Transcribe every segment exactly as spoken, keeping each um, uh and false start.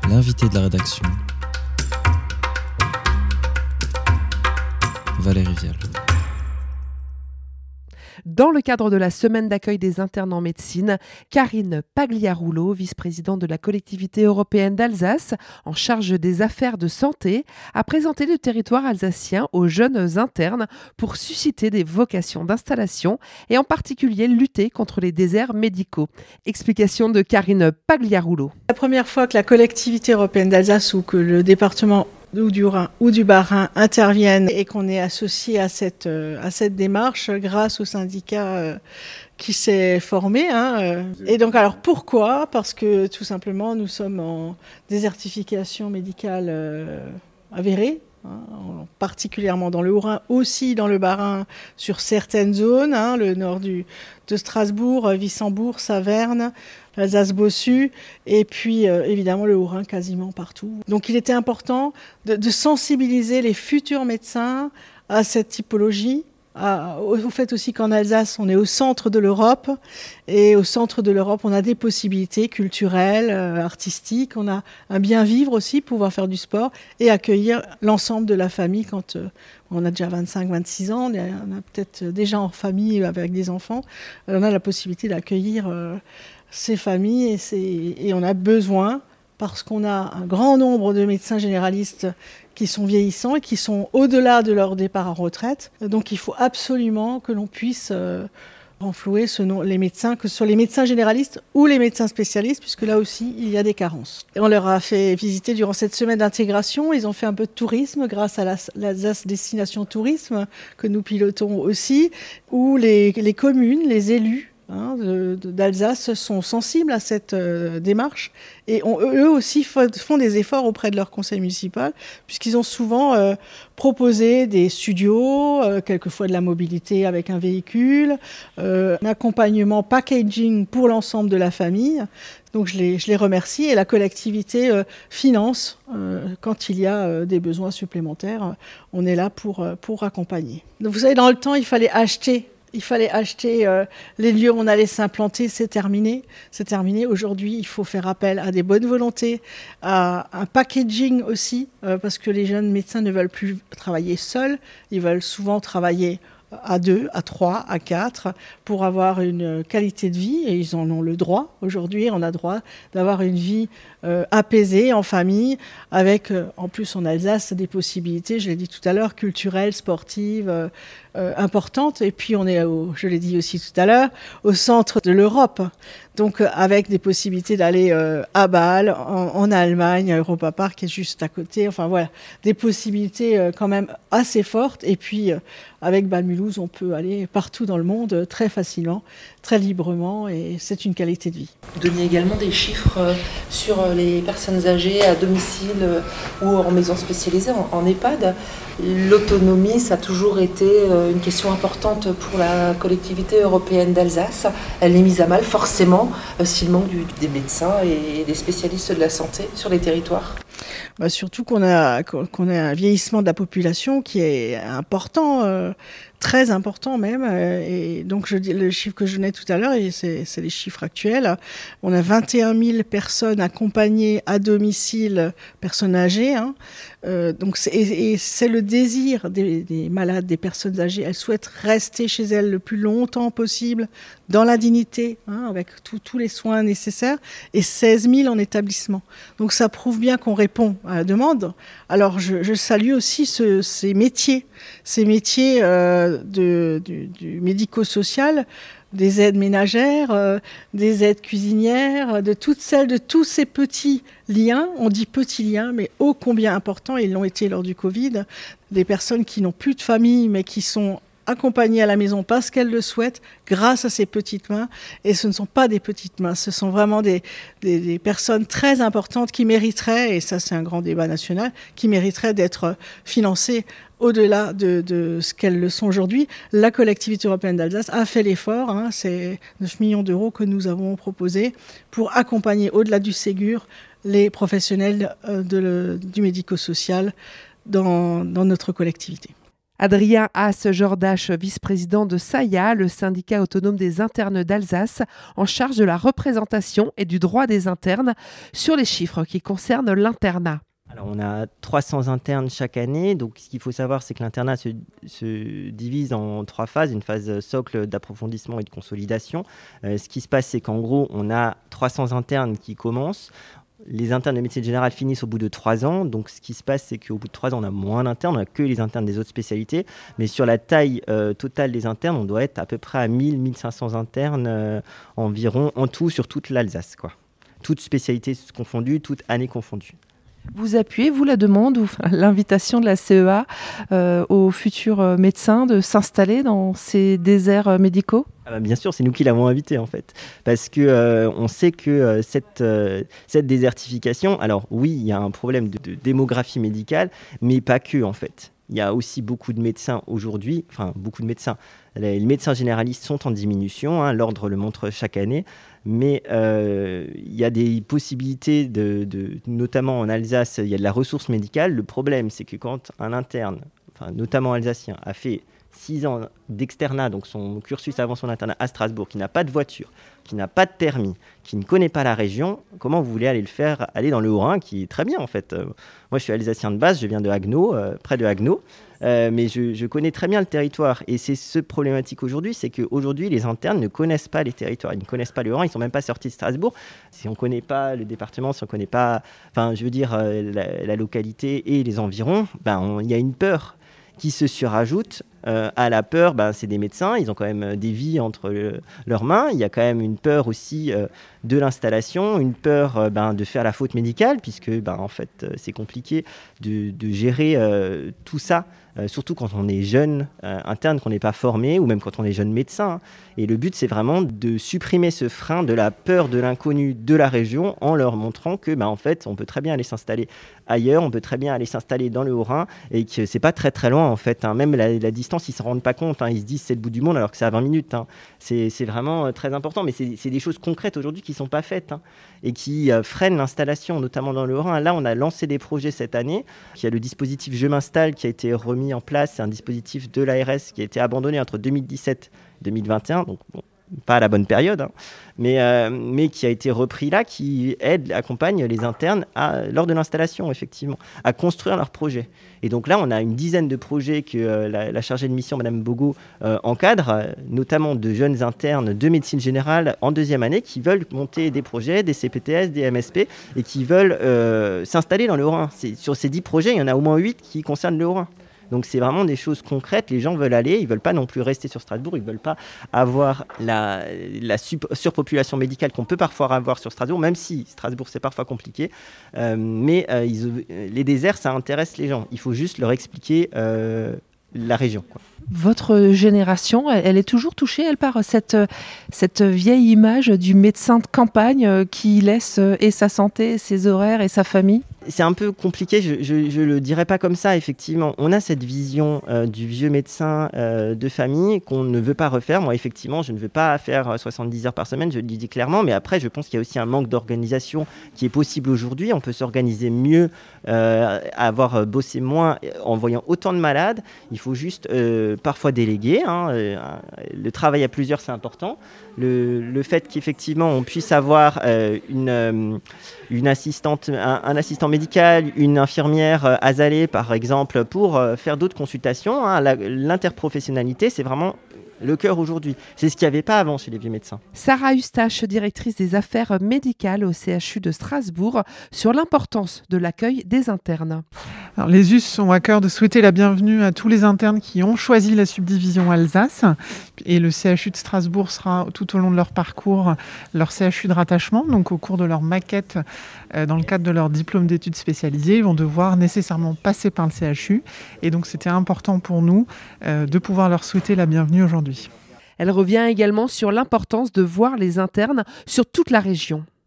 L'invité de la rédaction, Valérie Vial. Dans le cadre de la semaine d'accueil des internes en médecine, Karine Pagliarulo, vice-présidente de la collectivité européenne d'Alsace, en charge des affaires de santé, a présenté le territoire alsacien aux jeunes internes pour susciter des vocations d'installation et en particulier lutter contre les déserts médicaux. Explication de Karine Pagliarulo. La première fois que la collectivité européenne d'Alsace ou que le département ou du Rhin ou du Bas-Rhin interviennent et qu'on est associé à cette, à cette démarche grâce au syndicat qui s'est formé. Hein. Et donc, alors pourquoi ? Parce que tout simplement, nous sommes en désertification médicale avérée. Hein, particulièrement dans le Haut-Rhin, aussi dans le Bas-Rhin, sur certaines zones, hein, le nord du, de Strasbourg, Wissembourg, Saverne, l'Alsace-Bossu, et puis euh, évidemment le Haut-Rhin quasiment partout. Donc il était important de, de sensibiliser les futurs médecins à cette typologie, à, au fait aussi qu'en Alsace, on est au centre de l'Europe, et au centre de l'Europe, on a des possibilités culturelles, euh, artistiques, on a un bien vivre aussi, pouvoir faire du sport, et accueillir l'ensemble de la famille quand euh, on a déjà vingt-cinq vingt-six ans, on a, on a peut-être déjà en famille avec des enfants, on a la possibilité d'accueillir euh, ces familles, et, ces, et on a besoin, parce qu'on a un grand nombre de médecins généralistes qui sont vieillissants et qui sont au-delà de leur départ en retraite. Donc il faut absolument que l'on puisse euh, renflouer ce nom, les médecins, que ce soit les médecins généralistes ou les médecins spécialistes, puisque là aussi, il y a des carences. Et on leur a fait visiter durant cette semaine d'intégration. Ils ont fait un peu de tourisme grâce à la, l'Alsace Destination Tourisme, que nous pilotons aussi, où les, les communes, les élus, Hein, de, de, d'Alsace sont sensibles à cette euh, démarche et ont, eux aussi font des efforts auprès de leur conseil municipal puisqu'ils ont souvent euh, proposé des studios, euh, quelquefois de la mobilité avec un véhicule, euh, un accompagnement packaging pour l'ensemble de la famille. Donc je les, je les remercie et la collectivité euh, finance euh, quand il y a euh, des besoins supplémentaires. On est là pour, euh, pour accompagner. Donc vous savez, dans le temps, il fallait acheter Il fallait acheter euh, les lieux où on allait s'implanter, c'est terminé. C'est terminé. Aujourd'hui, il faut faire appel à des bonnes volontés, à un packaging aussi, euh, parce que les jeunes médecins ne veulent plus travailler seuls. Ils veulent souvent travailler à deux, à trois, à quatre, pour avoir une qualité de vie, et ils en ont le droit. Aujourd'hui, on a droit d'avoir une vie euh, apaisée, en famille, avec, euh, en plus en Alsace, des possibilités, je l'ai dit tout à l'heure, culturelles, sportives, euh, euh, importantes. Et puis on est, au, je l'ai dit aussi tout à l'heure, au centre de l'Europe. Donc euh, avec des possibilités d'aller euh, à Bâle, en, en Allemagne, à Europa Park, qui est juste à côté. Enfin voilà, des possibilités euh, quand même assez fortes. Et puis euh, avec Bâle-Mulhouse, on peut aller partout dans le monde euh, très facilement, très librement, et c'est une qualité de vie. Vous donniez également des chiffres euh, sur les personnes âgées à domicile euh, ou en maison spécialisée, en, en EHPAD. L'autonomie, ça a toujours été euh, une question importante pour la collectivité européenne d'Alsace. Elle est mise à mal forcément euh, s'il manque du, des médecins et des spécialistes de la santé sur les territoires. Bah surtout qu'on a, qu'on a un vieillissement de la population qui est important, euh, très important même. Euh, et donc je dis le chiffre que je donnais tout à l'heure, et c'est, c'est les chiffres actuels. On a vingt et un mille personnes accompagnées à domicile, personnes âgées. Hein. Euh, donc c'est, et, et c'est le désir des, des malades, des personnes âgées. Elles souhaitent rester chez elles le plus longtemps possible, dans la dignité, hein, avec tous les soins nécessaires, et seize mille en établissement. Donc ça prouve bien qu'on répond à la demande. Alors je, je salue aussi ce, ces métiers, ces métiers euh, de, du, du médico-social, des aides ménagères, euh, des aides cuisinières, de toutes celles, de tous ces petits liens. On dit petits liens, mais ô combien importants, ils l'ont été lors du Covid. Des personnes qui n'ont plus de famille, mais qui sont accompagnées à la maison parce qu'elles le souhaitent, grâce à ces petites mains. Et ce ne sont pas des petites mains, ce sont vraiment des, des, des personnes très importantes qui mériteraient, et ça c'est un grand débat national, qui mériteraient d'être financées au-delà de, de ce qu'elles le sont aujourd'hui. La collectivité européenne d'Alsace a fait l'effort, hein, c'est neuf millions d'euros que nous avons proposés pour accompagner au-delà du Ségur les professionnels de le, du médico-social dans, dans notre collectivité. Adrien Haas-Jordache, vice-président de S A I A, le syndicat autonome des internes d'Alsace, en charge de la représentation et du droit des internes sur les chiffres qui concernent l'internat. Alors, on a trois cents internes chaque année. Donc, ce qu'il faut savoir, c'est que l'internat se, se divise en trois phases. Une phase socle d'approfondissement et de consolidation. Euh, ce qui se passe, c'est qu'en gros, on a trois cents internes qui commencent. Les internes de médecine générale finissent au bout de trois ans. Donc, ce qui se passe, c'est qu'au bout de trois ans, on a moins d'internes. On n'a que les internes des autres spécialités. Mais sur la taille euh, totale des internes, on doit être à peu près à mille à mille cinq cents internes euh, environ, en tout, sur toute l'Alsace, quoi. Toutes spécialités confondues, toutes années confondues. Vous appuyez, vous, la demande ou l'invitation de la C E A euh, aux futurs médecins de s'installer dans ces déserts médicaux ? Ah bah bien sûr, c'est nous qui l'avons invité en fait, parce que euh, on sait que euh, cette, euh, cette désertification, alors oui, il y a un problème de, de démographie médicale, mais pas que en fait. Il y a aussi beaucoup de médecins aujourd'hui, enfin beaucoup de médecins. Les médecins généralistes sont en diminution, hein, l'ordre le montre chaque année, mais euh, il y a des possibilités, de, de, notamment en Alsace, il y a de la ressource médicale. Le problème, c'est que quand un interne, enfin, notamment alsacien, a fait six ans d'externat, donc son cursus avant son internat à Strasbourg, qui n'a pas de voiture, qui n'a pas de permis, qui ne connaît pas la région, comment vous voulez aller le faire aller dans le Haut-Rhin, qui est très bien en fait. Euh, moi, je suis alsacien de base, je viens de Haguenau, euh, près de Haguenau, euh, mais je, je connais très bien le territoire. Et c'est ce problématique aujourd'hui, c'est qu'aujourd'hui, les internes ne connaissent pas les territoires, ils ne connaissent pas le Haut-Rhin, ils ne sont même pas sortis de Strasbourg. Si on ne connaît pas le département, si on ne connaît pas, enfin, je veux dire, euh, la, la localité et les environs, ben, il y a une peur qui se surajoute euh, à la peur. Ben, c'est des médecins, ils ont quand même des vies entre le, leurs mains. Il y a quand même une peur aussi euh, de l'installation, une peur euh, ben, de faire la faute médicale, puisque ben, en fait, euh, c'est compliqué de, de gérer euh, tout ça, euh, surtout quand on est jeune euh, interne, qu'on n'est pas formé, ou même quand on est jeune médecin. Hein. Et le but, c'est vraiment de supprimer ce frein de la peur de l'inconnu de la région en leur montrant que ben, en fait, on peut très bien aller s'installer ailleurs, on peut très bien aller s'installer dans le Haut-Rhin, et que c'est pas très très loin en fait. Hein. Même la, la distance, ils ne s'en rendent pas compte. Hein. Ils se disent c'est le bout du monde alors que c'est à vingt minutes. Hein. C'est, c'est vraiment euh, très important, mais c'est, c'est des choses concrètes aujourd'hui qui ne sont pas faites hein, et qui euh, freinent l'installation, notamment dans le Haut-Rhin. Là, on a lancé des projets cette année. Il y a le dispositif Je m'installe qui a été remis en place. C'est un dispositif de l'A R S qui a été abandonné entre deux mille dix-sept et deux mille vingt et un. Donc, bon, pas à la bonne période, hein, mais, euh, mais qui a été repris là, qui aide, accompagne les internes à, lors de l'installation, effectivement, à construire leurs projets. Et donc là, on a une dizaine de projets que euh, la, la chargée de mission, Madame Bogo, euh, encadre, euh, notamment de jeunes internes de médecine générale en deuxième année qui veulent monter des projets, des C P T S, des M S P, et qui veulent euh, s'installer dans le Haut-Rhin. C'est, sur ces dix projets, il y en a au moins huit qui concernent le Haut-Rhin. Donc c'est vraiment des choses concrètes, les gens veulent aller, ils ne veulent pas non plus rester sur Strasbourg, ils ne veulent pas avoir la, la sup- surpopulation médicale qu'on peut parfois avoir sur Strasbourg, même si Strasbourg c'est parfois compliqué, euh, mais euh, ils, les déserts ça intéresse les gens, il faut juste leur expliquer euh, la région, quoi. Votre génération, elle est toujours touchée, elle, par cette, cette vieille image du médecin de campagne qui laisse et sa santé, ses horaires et sa famille ? C'est un peu compliqué, je ne le dirais pas comme ça, effectivement. On a cette vision euh, du vieux médecin euh, de famille qu'on ne veut pas refaire. Moi, effectivement, je ne veux pas faire soixante-dix heures par semaine, je le dis clairement, mais après, je pense qu'il y a aussi un manque d'organisation qui est possible aujourd'hui. On peut s'organiser mieux, euh, avoir bossé moins en voyant autant de malades. Il faut juste euh, parfois déléguer. Hein. Le travail à plusieurs, c'est important. Le, le fait qu'effectivement, on puisse avoir euh, une, euh, une assistante, un, un assistant médical, une infirmière euh, azalée, par exemple, pour euh, faire d'autres consultations. Hein. La, l'interprofessionnalité, c'est vraiment le cœur aujourd'hui. C'est ce qu'il n'y avait pas avant chez les vieux médecins. Sarah Eustache, directrice des affaires médicales au C H U de Strasbourg, sur l'importance de l'accueil des internes. Alors, les U S ont à cœur de souhaiter la bienvenue à tous les internes qui ont choisi la subdivision Alsace. Et le C H U de Strasbourg sera tout au long de leur parcours leur C H U de rattachement. Donc au cours de leur maquette, euh, dans le cadre de leur diplôme d'études spécialisées, ils vont devoir nécessairement passer par le C H U. Et donc c'était important pour nous euh, de pouvoir leur souhaiter la bienvenue aujourd'hui. Elle revient également sur l'importance de voir les internes sur toute la région.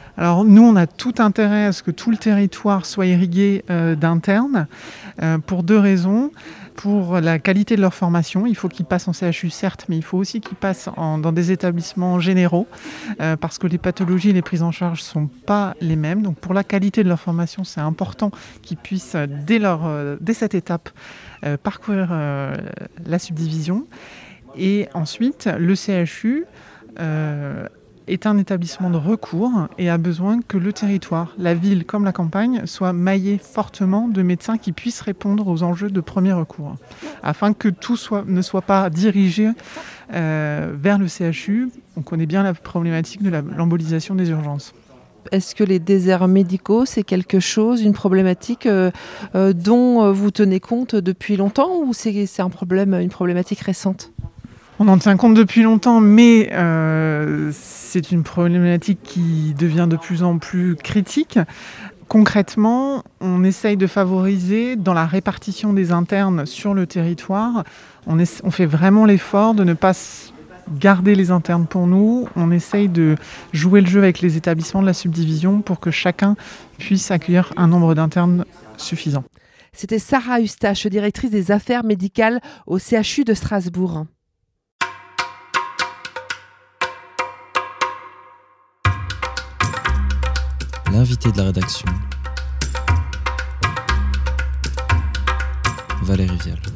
Alors nous, on a tout intérêt à ce que tout le territoire soit irrigué euh, d'internes euh, pour deux raisons. Pour la qualité de leur formation, il faut qu'ils passent en C H U, certes, mais il faut aussi qu'ils passent en, dans des établissements généraux euh, parce que les pathologies et les prises en charge ne sont pas les mêmes. Donc pour la qualité de leur formation, c'est important qu'ils puissent, dès, leur, euh, dès cette étape, euh, parcourir euh, la subdivision. Et ensuite, le C H U euh, est un établissement de recours et a besoin que le territoire, la ville comme la campagne, soit maillé fortement de médecins qui puissent répondre aux enjeux de premier recours, afin que tout soit, ne soit pas dirigé euh, vers le C H U. On connaît bien la problématique de la, l'embolisation des urgences. Est-ce que les déserts médicaux, c'est quelque chose, une problématique euh, euh, dont vous tenez compte depuis longtemps, ou c'est, c'est un problème, une problématique récente ? On en tient compte depuis longtemps, mais euh, c'est une problématique qui devient de plus en plus critique. Concrètement, on essaye de favoriser dans la répartition des internes sur le territoire. On, est, on fait vraiment l'effort de ne pas garder les internes pour nous. On essaye de jouer le jeu avec les établissements de la subdivision pour que chacun puisse accueillir un nombre d'internes suffisant. C'était Sarah Eustache, directrice des affaires médicales au C H U de Strasbourg. L'invité de la rédaction, Valérie Vial.